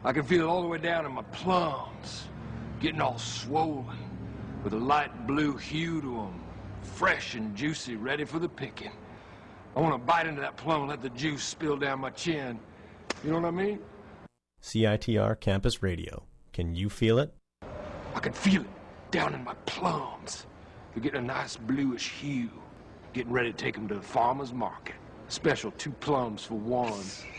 I can feel it all the way down in my plums, getting all swollen, with a light blue hue to them, fresh and juicy, ready for the picking. I want to bite into that plum and let the juice spill down my chin. You know what I mean? CITR Campus Radio. Can you feel it? I can feel it down in my plums. They're getting a nice bluish hue. Getting ready to take them to the farmer's market. Special 2 plums for 1.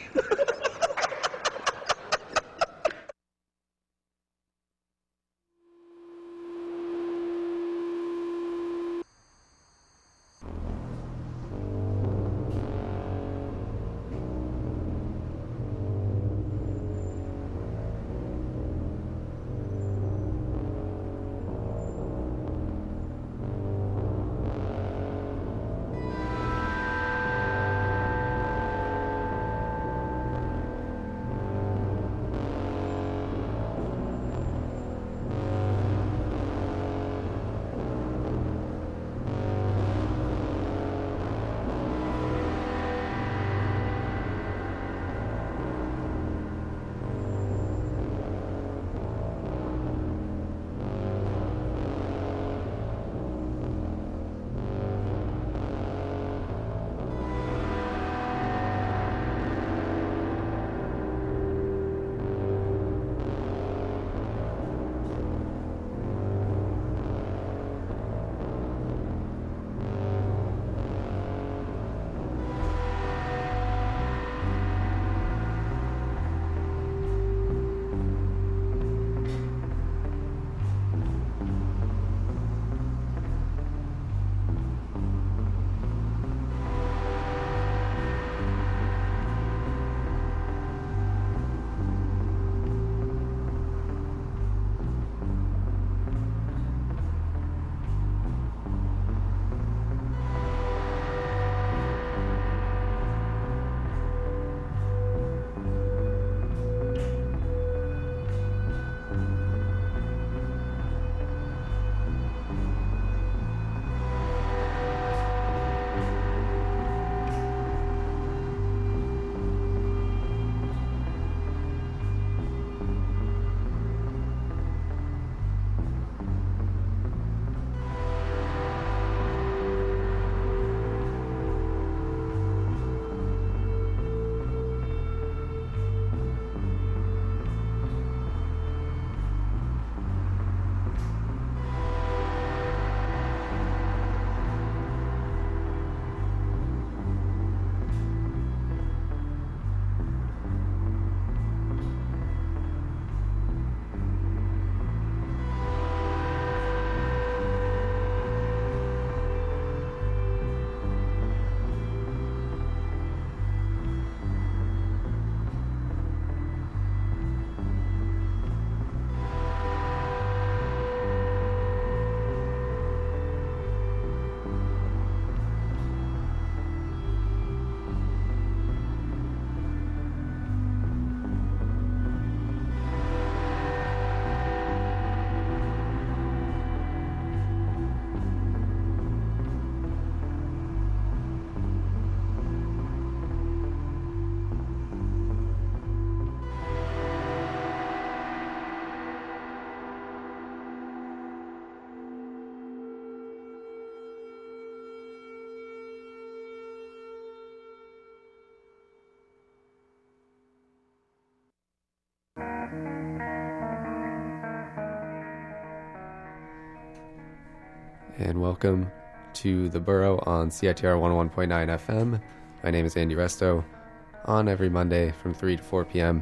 And welcome to The Burrow on CITR 101.9 FM. My name is Andy Resto, on every Monday from 3 to 4 p.m.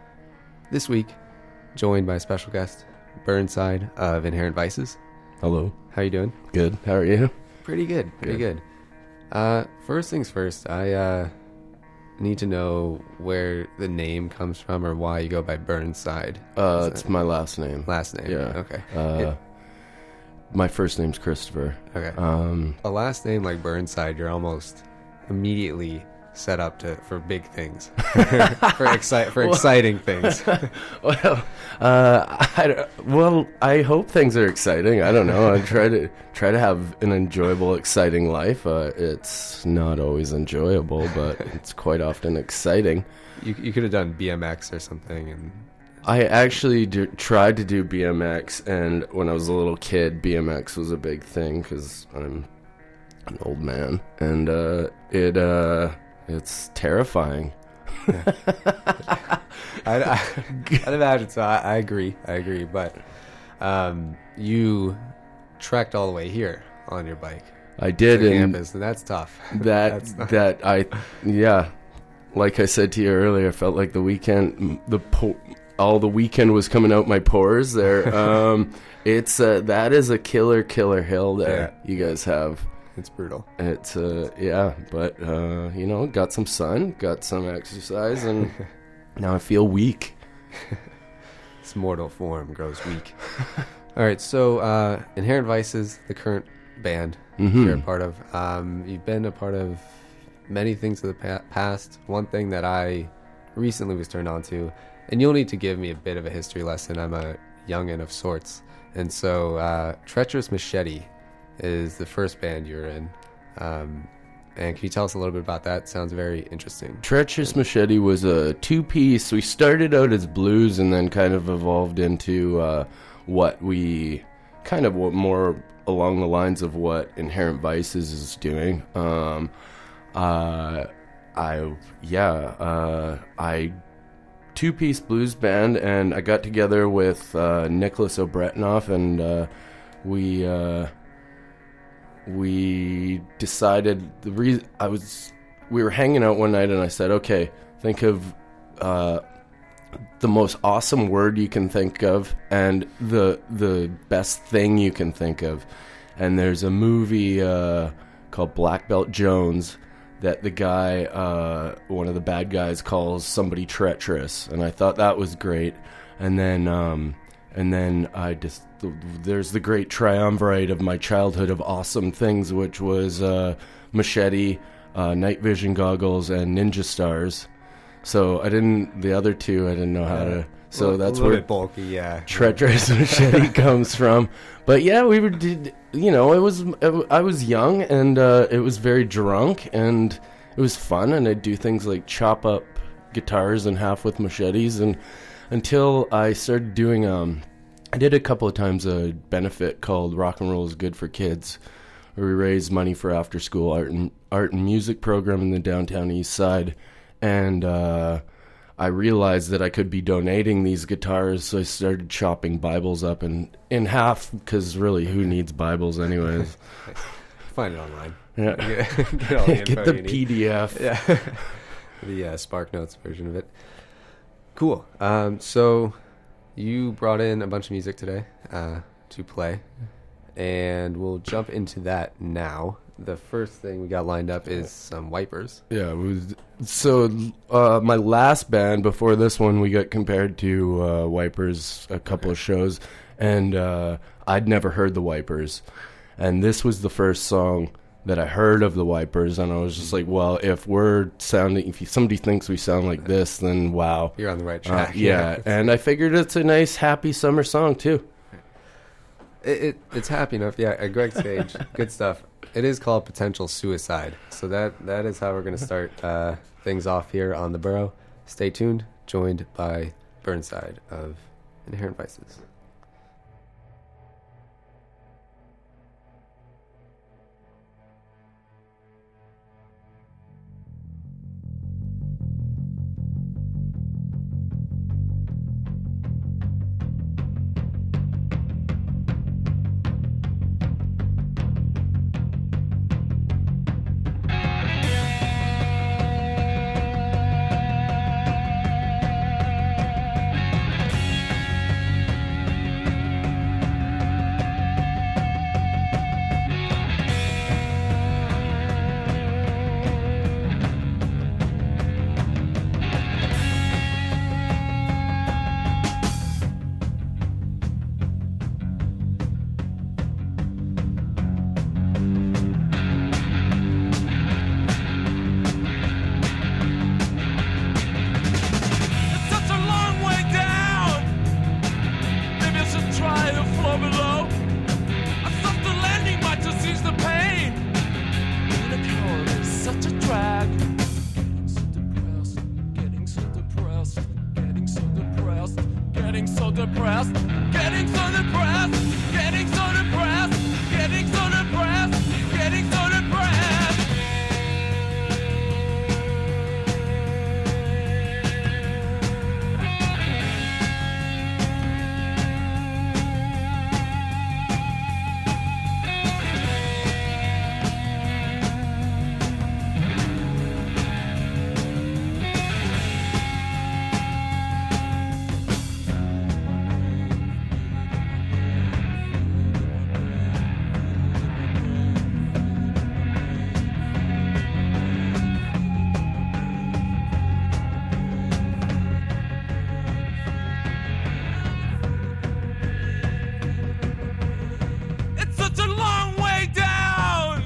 This week, joined by a special guest, Burnside of Inherent Vices. Hello. How you doing? Good. How are you? Pretty good. Pretty good. First things first, I need to know where the name comes from or why you go by Burnside. It's my last name. Last name? Yeah. Okay. My first name's Christopher. Okay. A last name like Burnside, you're almost immediately set up for big things, for exciting things. Well, I hope things are exciting. I don't know. I try to have an enjoyable, exciting life. It's not always enjoyable, but it's quite often exciting. You could have done BMX or something, and I actually tried to do BMX, and when I was a little kid, BMX was a big thing because I'm an old man, and it's terrifying. I'd imagine so. I agree. But you trekked all the way here on your bike. I did, to and campus, and that's tough. Yeah, like I said to you earlier, I felt like the weekend, all the weekend was coming out my pores there. It's that is a killer hill there. Yeah. You guys have. It's brutal. It's but got some sun, got some exercise, and now I feel weak. This mortal form grows weak. All right, so Inherent Vices, the current band you're a part of. You've been a part of many things in the past. One thing that I recently was turned on to, and you'll need to give me a bit of a history lesson. I'm a youngin' of sorts. And so Treacherous Machete is the first band you're in. And can you tell us a little bit about that? Sounds very interesting. Treacherous Machete was a two-piece. We started out as blues and then kind of evolved into what more along the lines of what Inherent Vices is doing. Two-piece blues band, and I got together with Nicholas O'Bretinoff, and we decided we were hanging out one night, and I said, okay, think of the most awesome word you can think of and the best thing you can think of. And there's a movie called Black Belt Jones that the guy, one of the bad guys, calls somebody treacherous, and I thought that was great. And then there's the great triumvirate of my childhood of awesome things, which was Machete, Night Vision Goggles, and Ninja Stars. So the other two, I didn't know how to. So that's where bit bulky, yeah. Treacherous Machete comes from. But yeah, I was young, and it was very drunk, and it was fun, and I'd do things like chop up guitars in half with machetes, and until I started doing I did a couple of times a benefit called Rock and Roll is Good for Kids, where we raised money for after school art and music program in the downtown east side. And I realized that I could be donating these guitars, so I started chopping Bibles up in half, because really, who needs Bibles anyways? Find it online. Yeah. Get all the info Get the you need. PDF. Yeah. The SparkNotes version of it. Cool. So you brought in a bunch of music today to play, and we'll jump into that now. The first thing we got lined up is some Wipers. Yeah, my last band before this one, we got compared to Wipers a couple of shows, and I'd never heard the Wipers, and this was the first song that I heard of the Wipers, and I was just like, well, if somebody thinks we sound like this, then wow. You're on the right track. Yeah, and I figured it's a nice, happy summer song, too. It's happy enough, yeah, at Greg's stage. Good stuff. It is called Potential Suicide, so that is how we're going to start things off here on The Burrow. Stay tuned, joined by Burnside of Inherent Vices. depressed, getting so depressed, getting so depressed, getting so depressed, getting so depressed. It's such a long way down.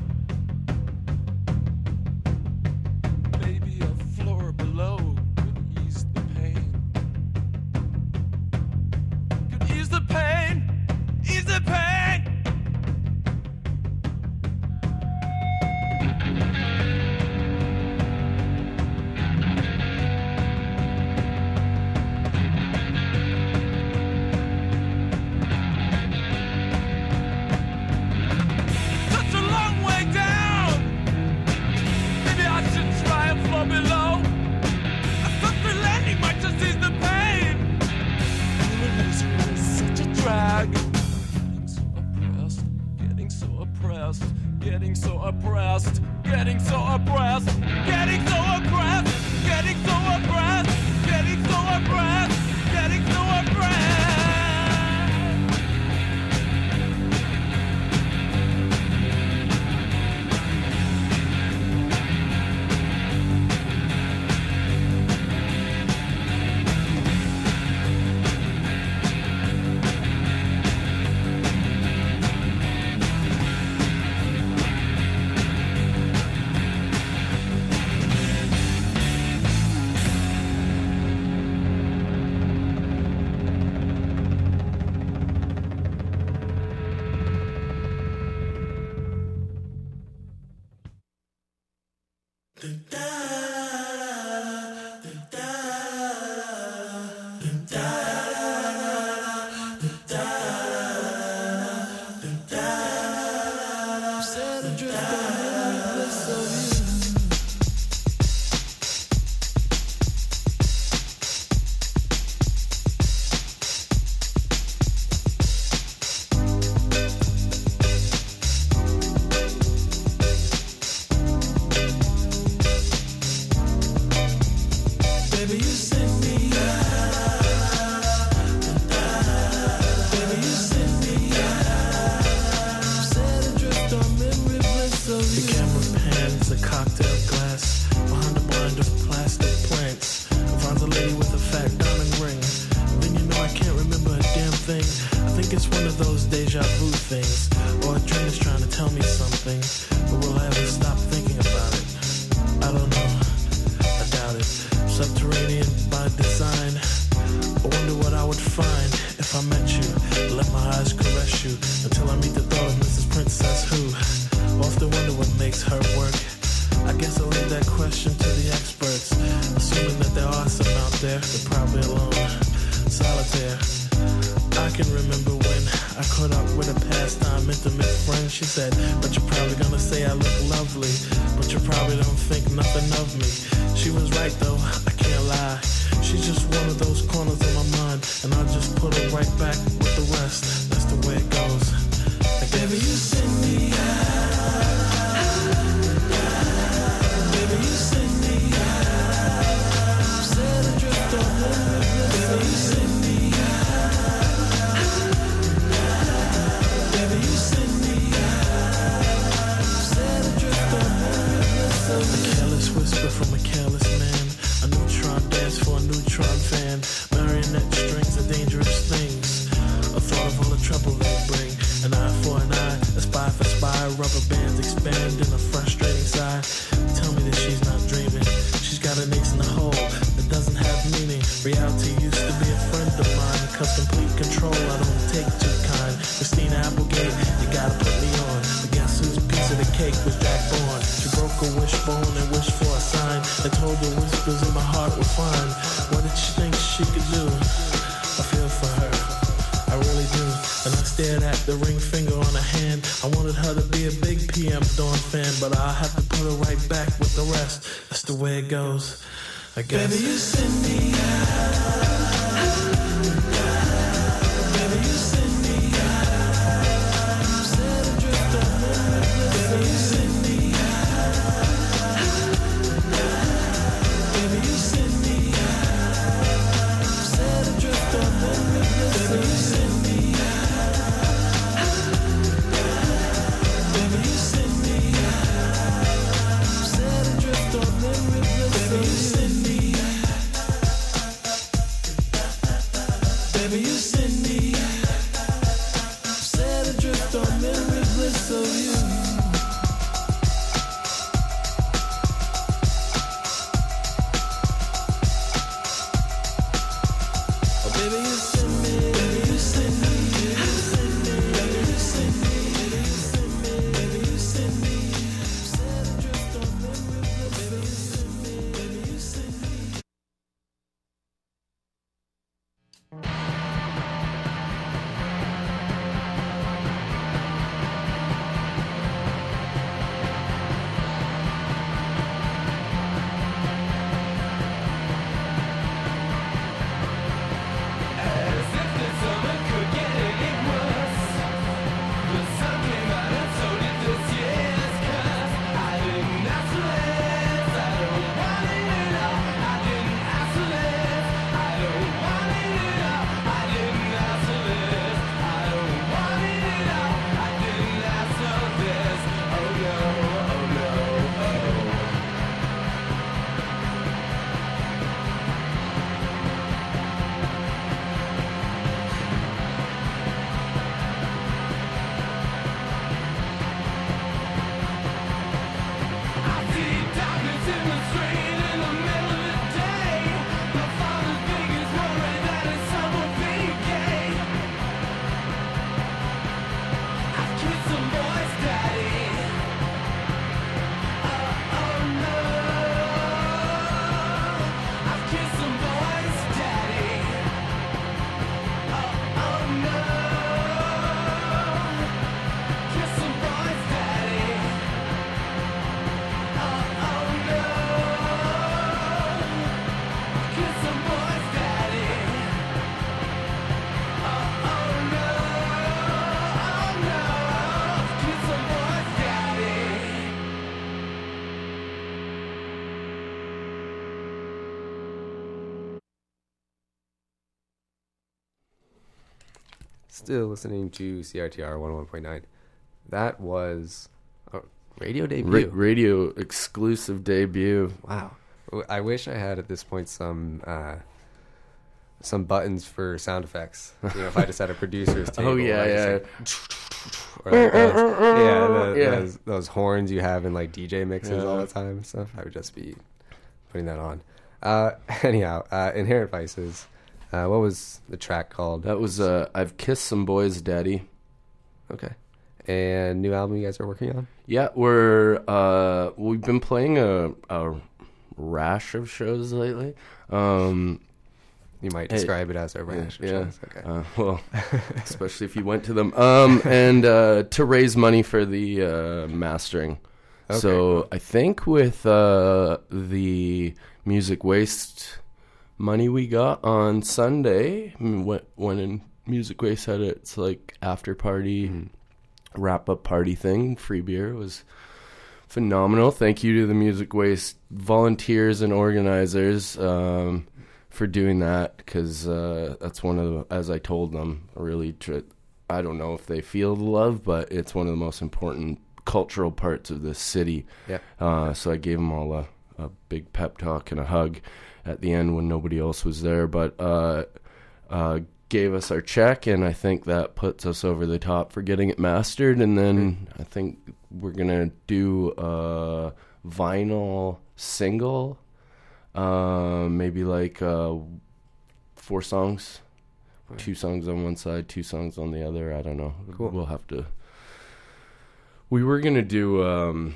Maybe a floor below could ease the pain. Could ease the pain, ease the pain. Such a long way down. Maybe I should try a floor below. A softer landing might just ease the pain. It's such a drag. Getting so oppressed, getting so oppressed, getting so oppressed, getting so oppressed, getting so oppressed, getting so oppressed, getting so oppressed. Reality used to be a friend of mine, 'cause complete control I don't take too kind. Christina Applegate, you gotta put me on. But guess whose piece of the cake was Jack Bourne? She broke a wishbone and wished for a sign, and told the whispers in my heart were fine. What did she think she could do? I feel for her. I really do. And I stared at the ring finger on her hand. I wanted her to be a big PM Dawn fan, but I'll have to put her right back with the rest. That's the way it goes, I guess. Baby, you send me out. Baby, you send me out. Set adrift on memory. Baby, you send me out. Baby, you send me out. Set adrift on memory. Baby, you send me out. Baby, you send me out. Set adrift on memory. Baby, you send me out. Baby, you send me out. Set adrift on memory bliss of you. Oh, baby, you send me, baby, you send me, you send me, baby, you send me, baby, you send me, baby, you send me. Set adrift on memory bliss, baby, you send me, baby, you send me. Still listening to CRTR 101.9. That was a radio debut. Radio exclusive debut. Wow. I wish I had at this point some buttons for sound effects. You know, if I just had a producer's table. Oh yeah. Or like those horns you have in like DJ mixes all the time and stuff. I would just be putting that on. Anyhow, Inherent Vices. What was the track called? That was I've Kissed Some Boys, Daddy. Okay. And new album you guys are working on? Yeah, we've been playing a rash of shows lately. You might describe it as a rash of shows. Okay. Well, especially if you went to them. And to raise money for the mastering. Okay. So I think with the Music Waste money we got on Sunday, when Music Waste had its like after party, wrap up party thing, free beer, was phenomenal. Thank you to the Music Waste volunteers and organizers for doing that, because that's one of the, as I told them, I don't know if they feel the love, but it's one of the most important cultural parts of this city. Yeah. So I gave them all a big pep talk and a hug at the end when nobody else was there, but gave us our check, and I think that puts us over the top for getting it mastered. And then I think we're gonna do a vinyl single, maybe like 4 songs, 2 songs on one side, 2 songs on the other. I don't know. Cool. We'll have to. We were gonna do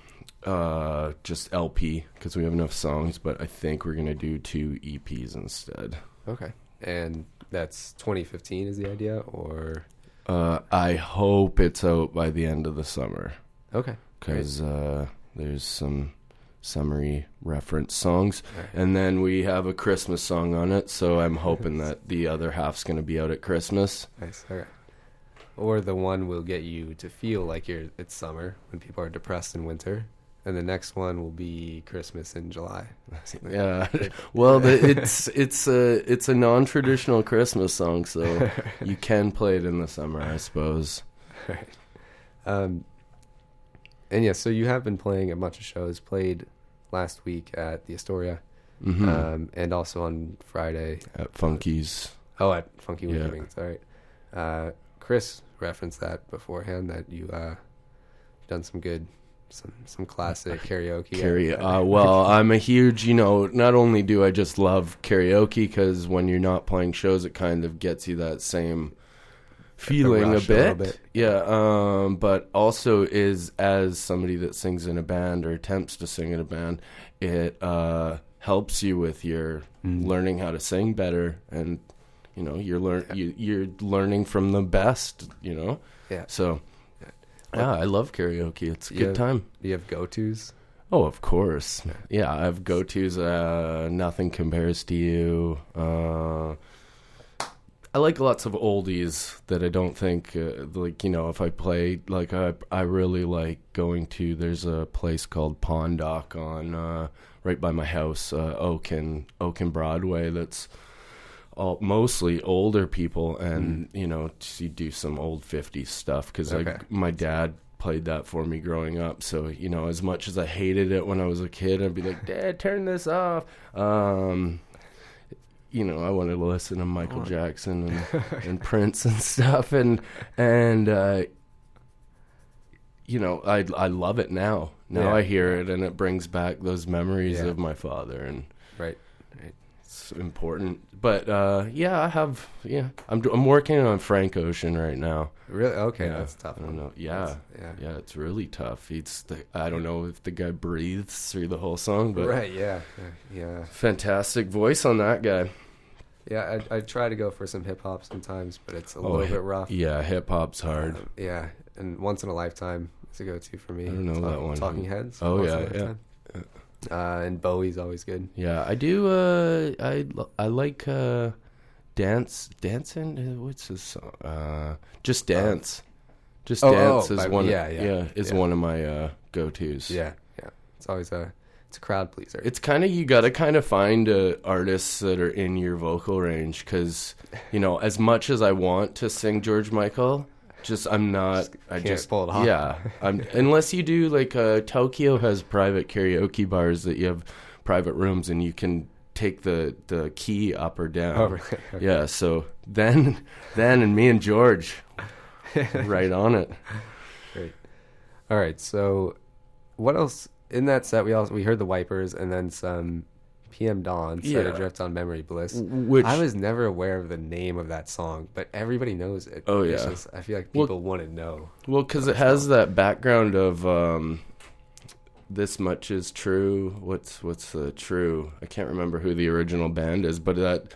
just LP because we have enough songs, but I think we're gonna do 2 EPs instead. Okay. And that's 2015 is the idea, or I hope it's out by the end of the summer. okay, Because there's some summery reference songs. Right. And then we have a Christmas song on it, so I'm hoping that the other half's going to be out at Christmas. nice. All right. Or the one will get you to feel like it's summer when people are depressed in winter, and the next one will be Christmas in July. Yeah. Well, it's a non-traditional Christmas song, so you can play it in the summer, I suppose. Right. And yeah, so you have been playing a bunch of shows. Played last week at the Astoria, and also on Friday At Funky's. Oh, at Funky Winter Yeah. Wings. All right. Chris referenced that beforehand, that you done some good, some classic karaoke. Well, I'm a huge, not only do I just love karaoke, because when you're not playing shows, it kind of gets you that same feeling a rush a little bit. bit. Yeah, but also is, as somebody that sings in a band or attempts to sing in a band, it helps you with your learning how to sing better, and you're learning from the best. Yeah. So yeah, I love karaoke. It's a good time. Do you have go-tos? Oh, of course. Yeah, I have go-tos. Nothing Compares to You. I like lots of oldies that I don't think, if I play, I really like going to, there's a place called Pond Dock on, right by my house, Oak and Broadway, that's mostly older people, and, to do some old 50s stuff, because my dad played that for me growing up, so, as much as I hated it when I was a kid, I'd be like, Dad, turn this off. I wanted to listen to Michael Jackson and Prince and stuff, and I love it now. Now I hear it, and it brings back those memories of my father, and Right. it's important. But I'm working on Frank Ocean right now. Really? Okay, Yeah, that's a tough. I don't one. know. Yeah, Yeah. it's really tough. I don't know if the guy breathes through the whole song, but Right. Yeah. fantastic voice on that guy. Yeah. I try to go for some hip hop sometimes, but it's a little bit rough. Yeah, hip hop's hard. Yeah, and Once in a Lifetime is a go-to for me. I don't know that one. Talking Heads. Oh, Once yeah, in a Lifetime. And Bowie's always good. Yeah, I do. I like dancing. What's his song? Just Dance. Just Dance is one. Is one of my go-tos. Yeah. It's always it's a crowd pleaser. It's kind of, you got to kind of find artists that are in your vocal range, because as much as I want to sing George Michael, I'm not. I can't pull it off. Yeah, unless you do Tokyo has private karaoke bars that you have private rooms and you can take the key up or down. Oh, really? Okay. Yeah, so then and me and George, right on it. Great. All right. So, what else in that set? We heard the Wipers, and then some PM Dawn, Set Yeah. Adrift on Memory Bliss. Which I was never aware of the name of that song, but everybody knows it. Oh, It's yeah. just, I feel like people want to know. Well, because it has that background of This Much Is True. What's the true? I can't remember who the original band is, but that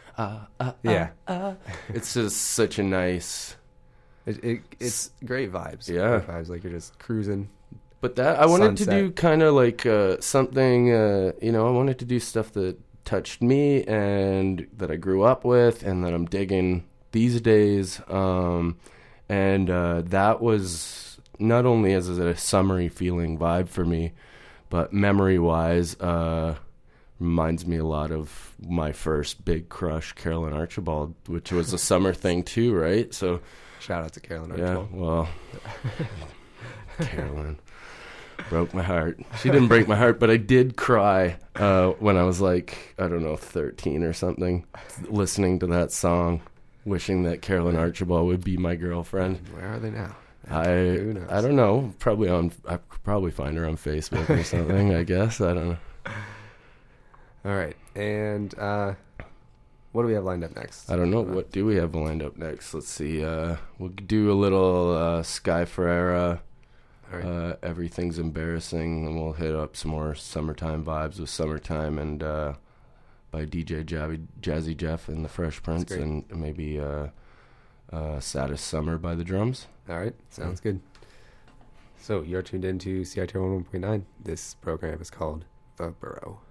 it's just such a nice. It's great vibes. Yeah. Great vibes, like you're just cruising. But that I wanted to Sunset. do kind of like something. I wanted to do stuff that touched me and that I grew up with and that I'm digging these days. And that was not only as a summery feeling vibe for me, but memory-wise, reminds me a lot of my first big crush, Carolyn Archibald, which was a summer thing too, right? So, Shout out to Carolyn yeah, Archibald. well, Carolyn broke my heart. She didn't break my heart, but I did cry when I was 13 or something, listening to that song, wishing that Carolyn Archibald would be my girlfriend. Where are they now? Who knows? I don't know. I could probably find her on Facebook or something, I guess. I don't know. All right. And what do we have lined up next? I don't know. What do we have lined up next? Let's see. We'll do a little Sky Ferreira. All right. Everything's Embarrassing, and we'll hit up some more summertime vibes with Summertime, and by DJ Jazzy Jeff and the Fresh Prince, and maybe Saddest Summer by the Drums. All right, sounds good. So you're tuned into CITR 101.9. This program is called The Burrow.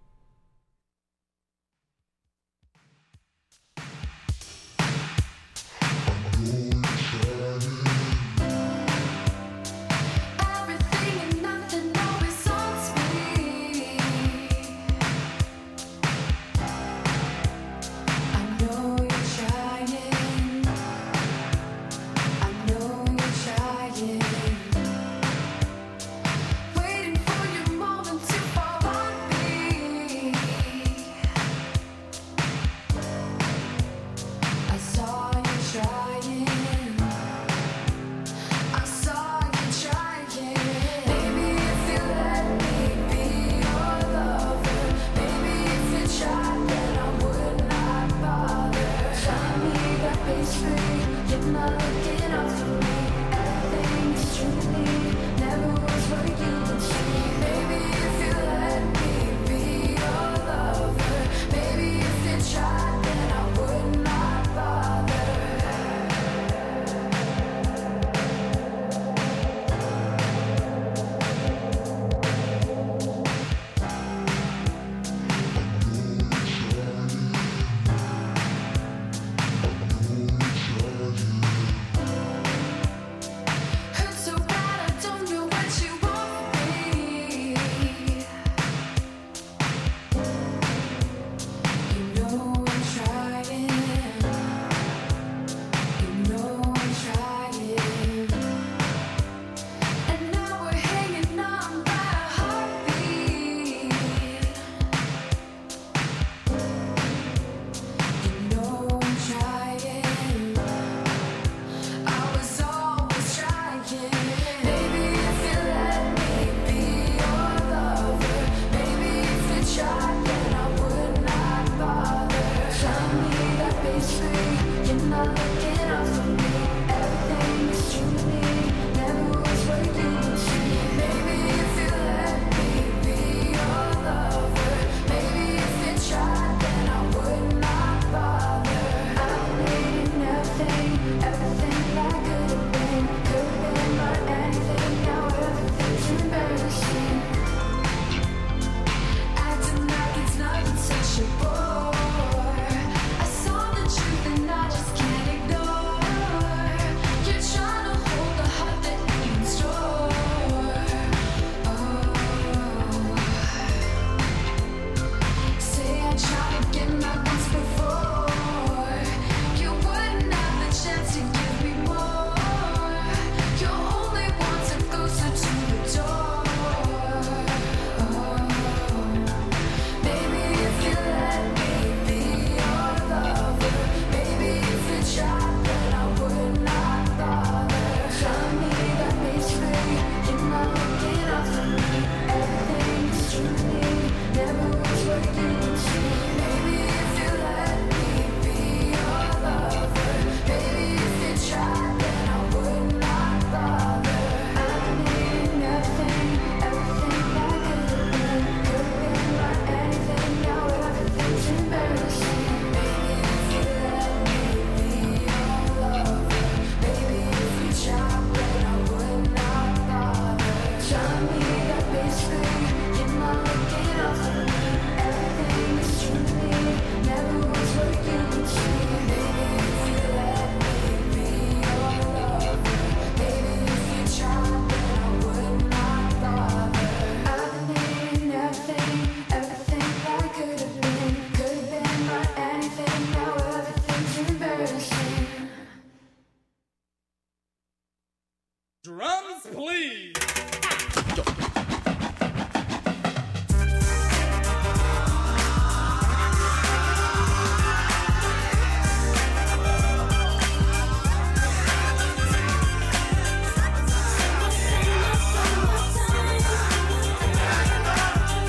Drums, please.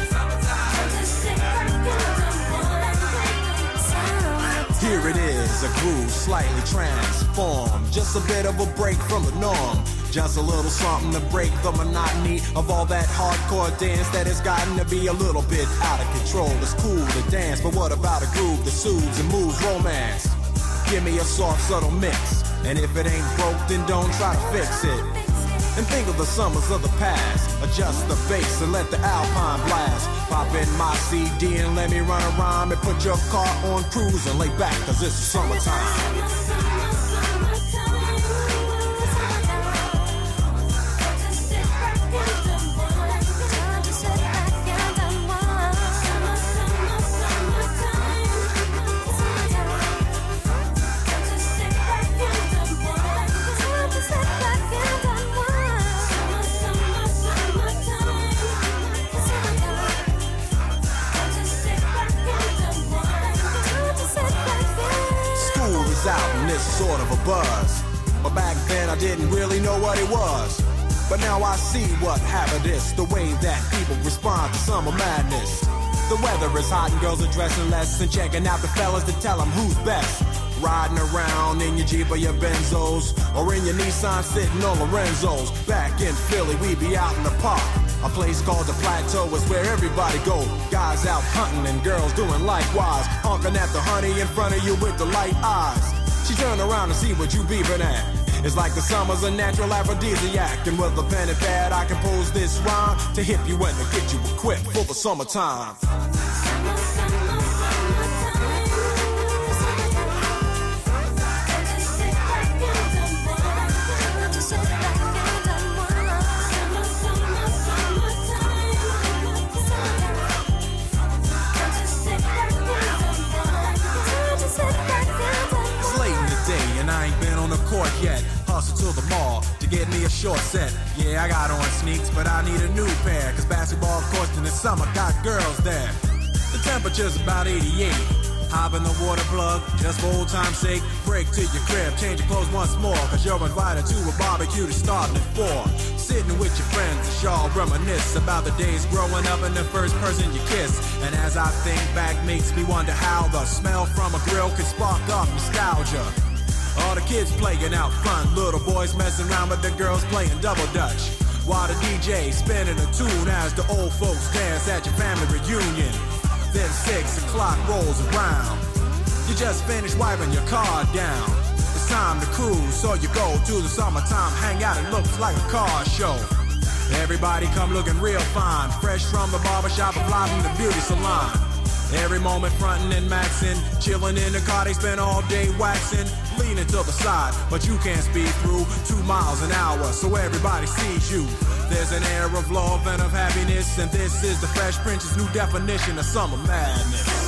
Here it is, a groove, slightly transformed. Just a bit of a break from the norm. Just a little something to break the monotony of all that hardcore dance that has gotten to be a little bit out of control. It's cool to dance, but what about a groove that soothes and moves romance? Give me a soft, subtle mix, and if it ain't broke, then don't try to fix it. And think of the summers of the past. Adjust the bass and let the Alpine blast. Pop in my CD and let me run a rhyme and put your car on cruise and lay back, cause it's summertime. Out in this sort of a buzz, but back then I didn't really know what it was. But now I see what happened is the way that people respond to summer madness. The weather is hot and girls are dressing less and checking out the fellas to tell them who's best. Riding around in your Jeep or your Benzos, or in your Nissan sitting on Lorenzo's. Back in Philly, we be out in the park. A place called the Plateau is where everybody go. Guys out hunting and girls doing likewise. Honking at the honey in front of you with the light eyes. She turn around and see what you beeping at. It's like the summer's a natural aphrodisiac. And with a pen and pad I compose this rhyme to hip you and to get you equipped for the summertime. Court yet, hustle to the mall to get me a short set. Yeah, I got on sneaks, but I need a new pair, cause basketball courts in the summer got girls there. The temperature's about 88. Hop in the water plug, just for old time's sake. Break to your crib, change your clothes once more, cause you're invited to a barbecue to start at 4. Sitting with your friends, y'all reminisce about the days growing up and the first person you kiss. And as I think back, makes me wonder how the smell from a grill can spark up nostalgia. All the kids playing out front, little boys messing around with the girls playing double dutch. While the DJ spinning a tune as the old folks dance at your family reunion. Then 6 o'clock rolls around. You just finished wiping your car down. It's time to cruise, so you go to the summertime hangout. It looks like a car show. Everybody come looking real fine, fresh from the barbershop or fly from the beauty salon. Every moment frontin' and maxin', chillin' in the car, they spend all day waxin', leaning to the side, but you can't speed through 2 miles an hour, so everybody sees you. There's an air of love and of happiness, and this is the Fresh Prince's new definition of summer madness.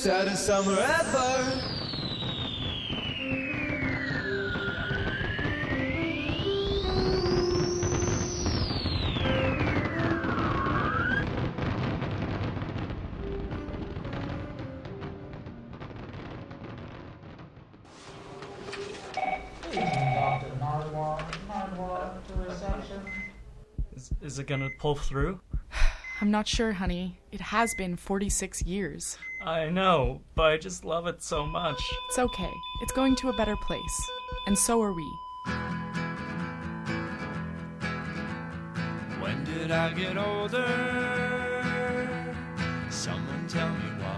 saddest summer ever. Is it gonna pull through? I'm not sure, honey. It has been 46 years. I know, but I just love it so much. It's okay. It's going to a better place. And so are we. When did I get older? Someone tell me why.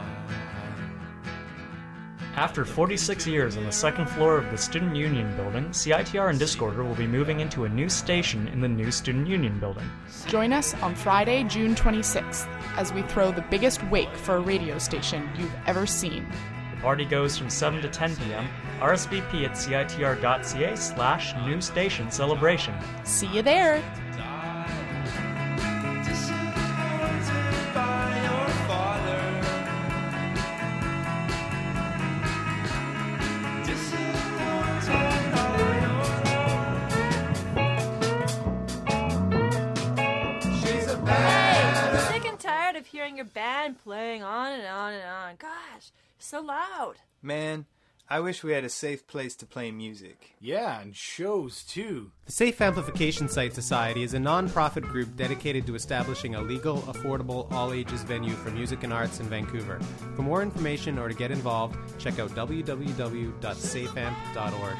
After 46 years on the second floor of the Student Union building, CITR and Discorder will be moving into a new station in the new Student Union building. Join us on Friday, June 26th, as we throw the biggest wake for a radio station you've ever seen. The party goes from 7 to 10 p.m. RSVP at citr.ca/new station celebration. See you there! Hearing your band playing on and on and on. Gosh, so loud. Man, I wish we had a safe place to play music. Yeah, and shows too. The Safe Amplification Site Society is a non-profit group dedicated to establishing a legal, affordable, all-ages venue for music and arts in Vancouver. For more information or to get involved, check out www.safeamp.org.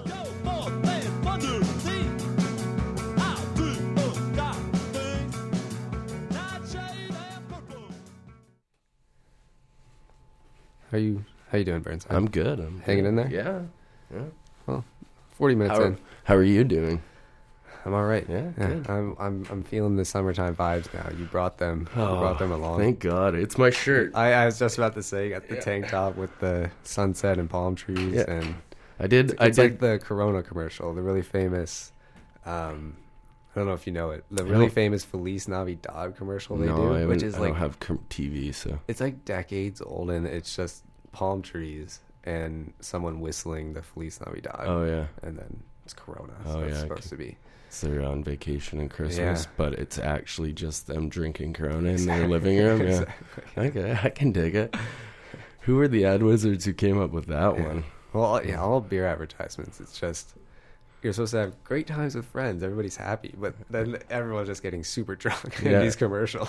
How you doing, Burns? I'm good. I'm hanging good. in there. Yeah. Well, 40 minutes in. How are you doing? I'm all right. Yeah. Good. I'm feeling the summertime vibes now. You brought them. You brought them along. Thank God. It's my shirt. I was just about to say, you got the tank top with the sunset and palm trees, and I did. It's like the Corona commercial, the really famous. I don't know if you know it. The really famous Feliz Navidad commercial they do, which is I don't have TV, so it's like decades old, and it's just palm trees and someone whistling the Feliz Navidad. Oh yeah, and then it's Corona. So it's supposed to be. So they're on vacation and Christmas, but it's actually just them drinking Corona in their living room. Yeah, exactly. Okay, I can dig it. Who were the ad wizards who came up with that one? Well, yeah, all beer advertisements. It's just. You're supposed to have great times with friends. Everybody's happy, but then everyone's just getting super drunk in these commercials.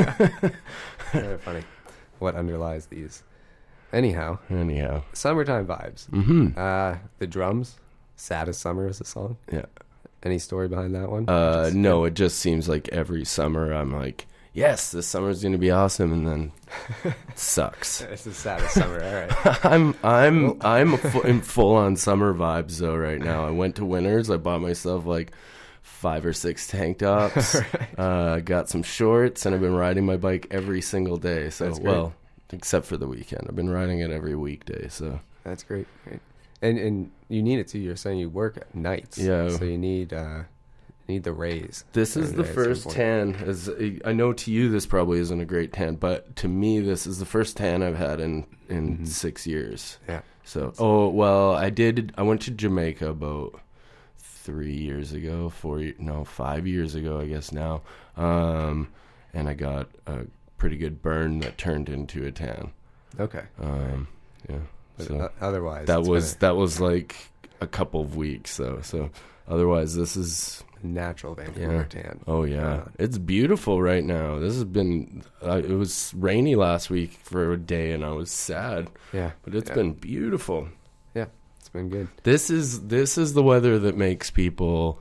Very funny. What underlies these? Anyhow, summertime vibes. Mm-hmm. The drums. Saddest Summer is the song. Yeah. Any story behind that one? No, it just seems like every summer I'm like, yes, this summer's gonna be awesome, and then it sucks. It's the saddest summer. All right. I'm in full on summer vibes though right now. I went to Winners. I bought myself like 5 or 6 tank tops. Got some shorts, and I've been riding my bike every single day. So except for the weekend, I've been riding it every weekday. So that's great. And you need it too. You're saying you work at nights. Yeah. So you need the rays. This is the first tan. As I know to you, this probably isn't a great tan, but to me, this is the first tan I've had in 6 years. Yeah. So, I went to Jamaica about 3 years ago, 5 years ago, I guess now, and I got a pretty good burn that turned into a tan. Okay. Yeah. But so otherwise, that was like a couple of weeks though. So otherwise, this is natural Vancouver tan. Oh yeah, it's beautiful right now. This has been. It was rainy last week for a day, and I was sad. Yeah, but it's been beautiful. Yeah, it's been good. This is the weather that makes people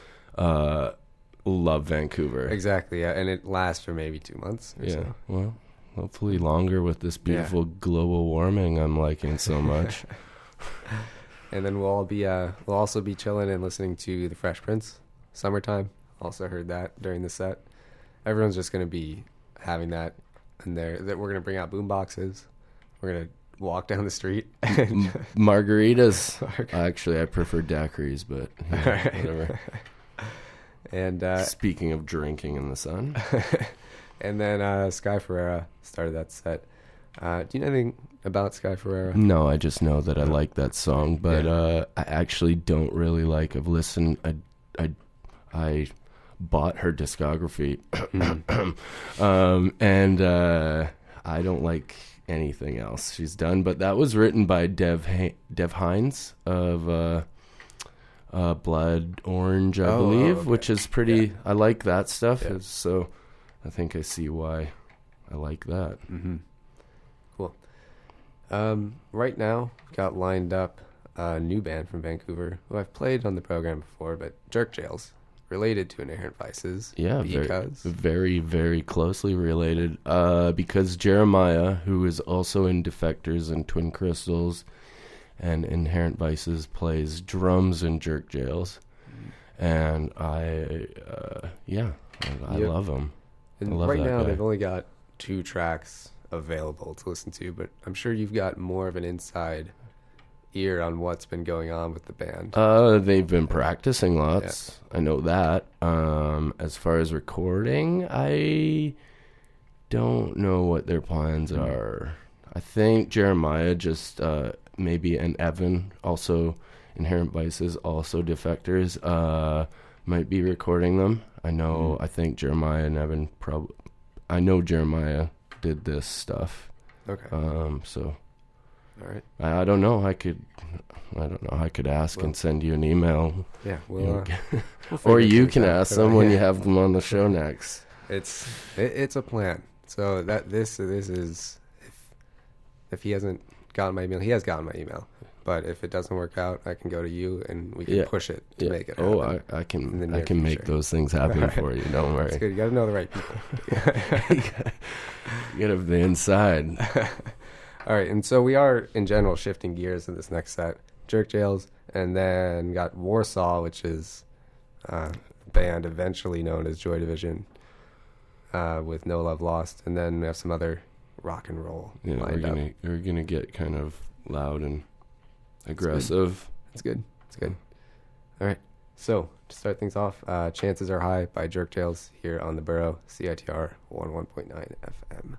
love Vancouver. Exactly. Yeah, and it lasts for maybe 2 months. Or so. Well, hopefully longer with this beautiful global warming I'm liking so much. And then we'll also be chilling and listening to the Fresh Prince. Summertime. Also heard that during the set. Everyone's just going to be having that in there. That we're going to bring out boom boxes. We're going to walk down the street. Margaritas. Actually, I prefer daiquiris, but whatever. And speaking of drinking in the sun. And then Sky Ferreira started that set. Do you know anything about Sky Ferreira? No, I just know that I like that song, but I actually don't really like. I've listened. I bought her discography, and I don't like anything else she's done. But that was written by Dev Hynes of Blood Orange, I believe, okay. which is pretty. I like that stuff, so I think I see why I like that. Mm-hmm. Cool. Right now, got lined up a new band from Vancouver who I've played on the program before, but Jerk Jails, related to Inherent Vices. Yeah, because very, very closely related. Because Jeremiah, who is also in Defectors and Twin Crystals and Inherent Vices, plays drums in Jerk Jails, and I love him. And right now, they've only got 2 tracks available to listen to, but I'm sure you've got more of an inside ear on what's been going on with the band. They've been practicing lots. Yeah. I know that. As far as recording, I don't know what their plans are. I think Jeremiah just maybe, and Evan, also Inherent Vices, also Defectors, might be recording them. I know. I think Jeremiah and Evan probably. I know Jeremiah did this stuff. Okay. So. All right. I don't know. I could ask and send you an email. Yeah. We'll or you can ask them when you have them on the show next. It's a plan. So that this is if he hasn't gotten my email, he has gotten my email. But if it doesn't work out, I can go to you and we can push it to make it happen. Oh, I can make those things happen for you. Don't worry. It's good. You got to know the right people. You got to have the inside. All right, and so we are, in general, shifting gears in this next set. Jerk Jails, and then got Warsaw, which is a band eventually known as Joy Division, with No Love Lost, and then we have some other rock and roll lined up. We're gonna get kind of loud and aggressive. It's good. All right, so to start things off, Chances Are High by Jerk Jails here on the Burrow, CITR 101.9 FM.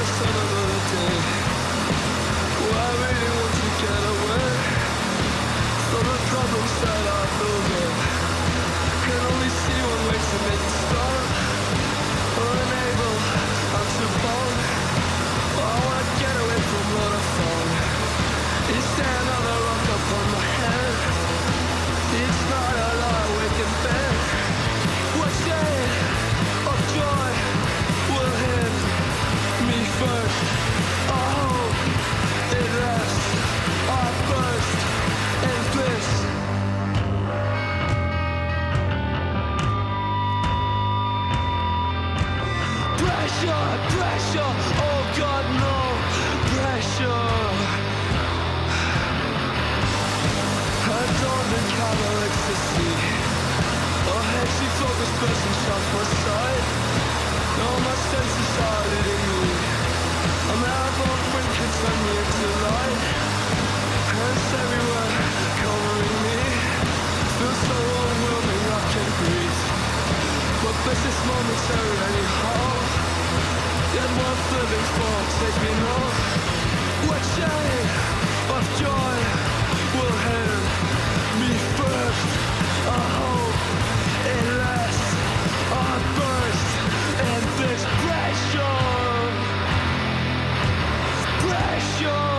the sun another day. Oh, I really want to get away from the problems that I build up. Can only see one way to make it stop. Unable, I'm too bold. Oh, I wanna get away from what I found. Is there another rock upon my head? It's not a lie, awake in bed. What day of joy will hit me first? I hope it lasts. I burst in bliss. Pressure, pressure, oh God, no pressure. I don't encounter ecstasy. A hazy focus person shots my sight. No, my senses are leading me. I'm out of wind can turn me into light. Hands everywhere covering me. Feels so overwhelming I can't breathe. But this is momentary anyhow. Yet worth living for, take me now. What shade of joy will hand me first? I hope it lasts. I burst in this pressure. Pressure.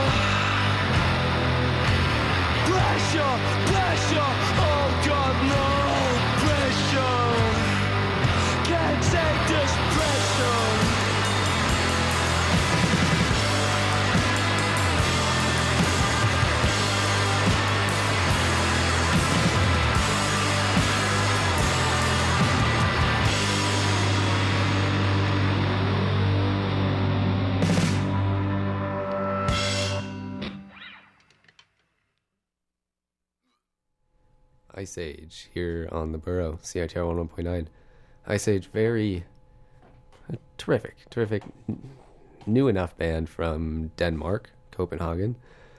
Pressure, pressure. Oh God, no pressure. Can't take this pressure. Ice Age here on the Burrow, CITR 101.9. Ice Age, very terrific, new enough band from Denmark, Copenhagen.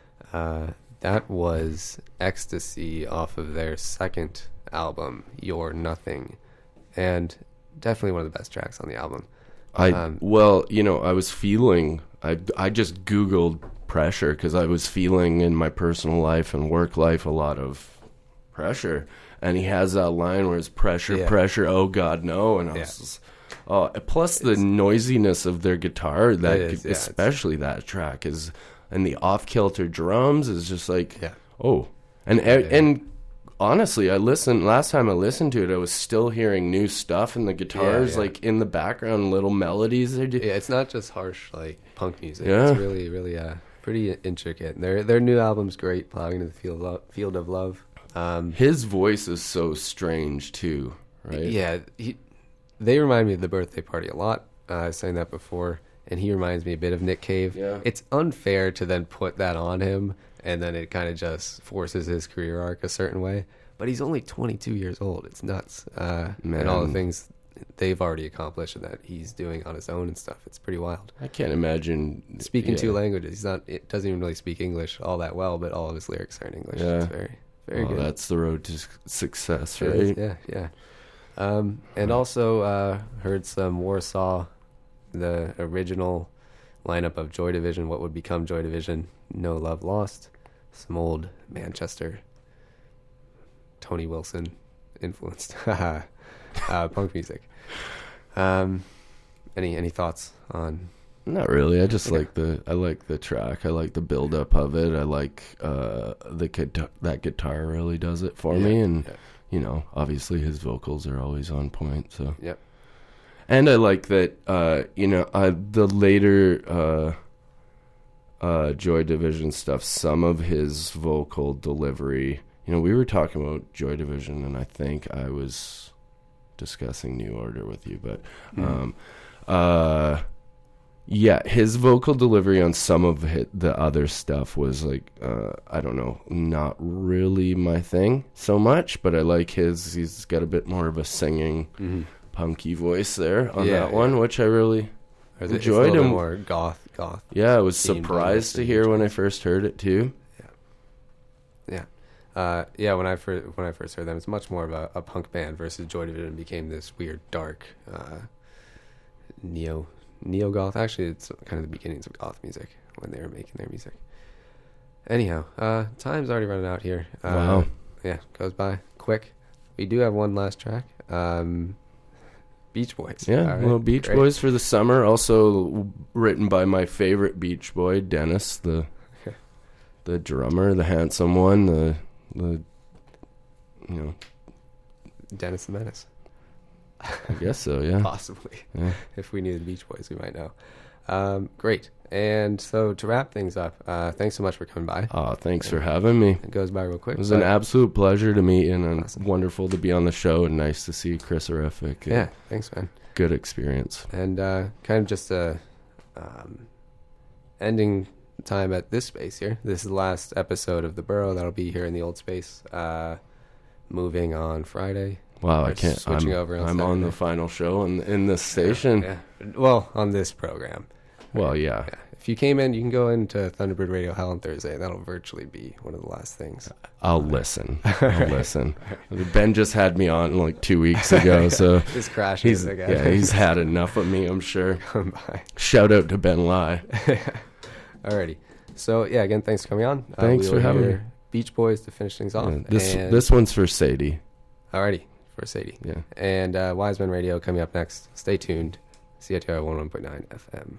That was Ecstasy off of their second album, You're Nothing, and definitely one of the best tracks on the album. Well, you know, I was feeling, I just Googled pressure because I was feeling in my personal life and work life a lot of pressure, and he has that line where it's pressure, oh God, no, and I was just, plus the noisiness of their guitar, that especially that track is, and the off-kilter drums is just like, and honestly, last time I listened to it, I was still hearing new stuff, and the guitars like in the background, little melodies. It's not just harsh like punk music. It's really, really pretty intricate. Their new album's great, Plowing to the Field of Love. His voice is so strange too, right? Yeah, they remind me of The Birthday Party a lot. I was saying that before, and he reminds me a bit of Nick Cave. Yeah. It's unfair to then put that on him, and then it kind of just forces his career arc a certain way. But he's only 22 years old. It's nuts. And all the things they've already accomplished and that he's doing on his own and stuff. It's pretty wild. I can't imagine speaking two languages. It doesn't even really speak English all that well, but all of his lyrics are in English. Yeah. It's very good. That's the road to success, right? Yeah. And also heard some Warsaw, the original lineup of Joy Division, what would become Joy Division, No Love Lost, some old Manchester, Tony Wilson influenced punk music. Any thoughts on? Not really. I just like the track. I like the build up of it. I like that guitar really does it for me, and you know, obviously his vocals are always on point. So yep. And I like that the later Joy Division stuff. Some of his vocal delivery. You know, we were talking about Joy Division, and I think I was discussing New Order with you, but his vocal delivery on some of the other stuff was like, I don't know, not really my thing so much, but I like he's got a bit more of a singing, punky voice there on that one, which I really enjoyed. It's a little more goth. Yeah, I was surprised to hear when I first heard it too. When I first heard them, it's much more of a punk band versus Joy Division became this weird, dark, neo neo-goth. Actually, it's kind of the beginnings of goth music when they were making their music. Anyhow, time's already running out here. Wow. Yeah, goes by quick. We do have one last track. Beach Boys. Yeah, All right, well, Beach great. Boys for the summer. Also written by my favorite Beach Boy, Dennis, the drummer, the handsome one, the Dennis the Menace. I guess so, yeah. Possibly. Yeah. If we knew the Beach Boys, we might know. Great. And so to wrap things up, thanks so much for coming by. Thanks for having me. It goes by real quick. It was an absolute pleasure to meet you, and awesome. Wonderful to be on the show, and nice to see Chris Horrific. Yeah, thanks, man. Good experience. And kind of just ending time at this space here. This is the last episode of The Burrow. That'll be here in the old space. Moving on Friday. Wow, I can't. Switching over. I'm on the final show in this station. Yeah. Well, on this program. Well, yeah. If you came in, you can go into Thunderbird Radio Hell on Thursday. That'll virtually be one of the last things. I'll listen. Listen. Ben just had me on like 2 weeks ago, so just crashes again. Yeah, he's had enough of me, I'm sure. Come by. Shout out to Ben Lai. Alrighty. So yeah, again, thanks for coming on. Thanks for having me. Beach Boys to finish things off. Yeah, this one's for Sadie. Alrighty, for Sadie. Yeah. And Wise Men Radio coming up next. Stay tuned. CITR 101.9 FM.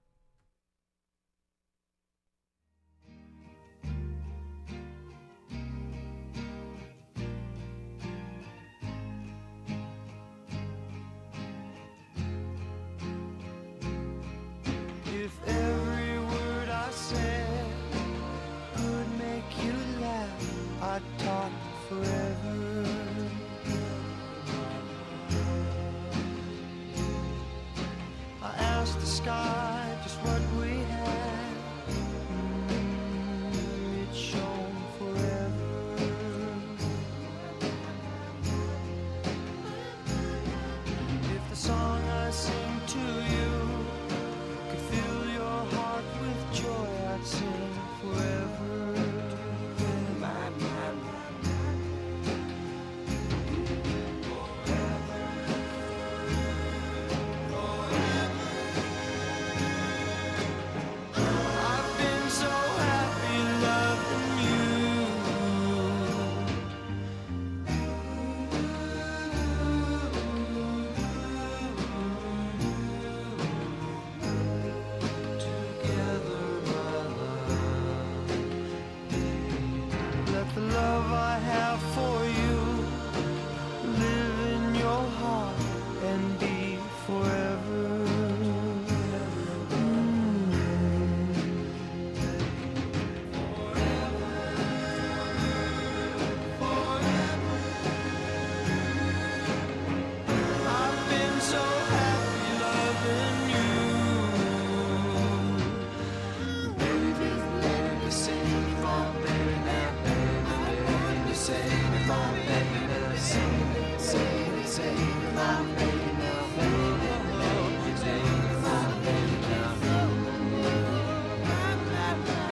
If every word I said could make you laugh, I'd talk forever. I asked the sky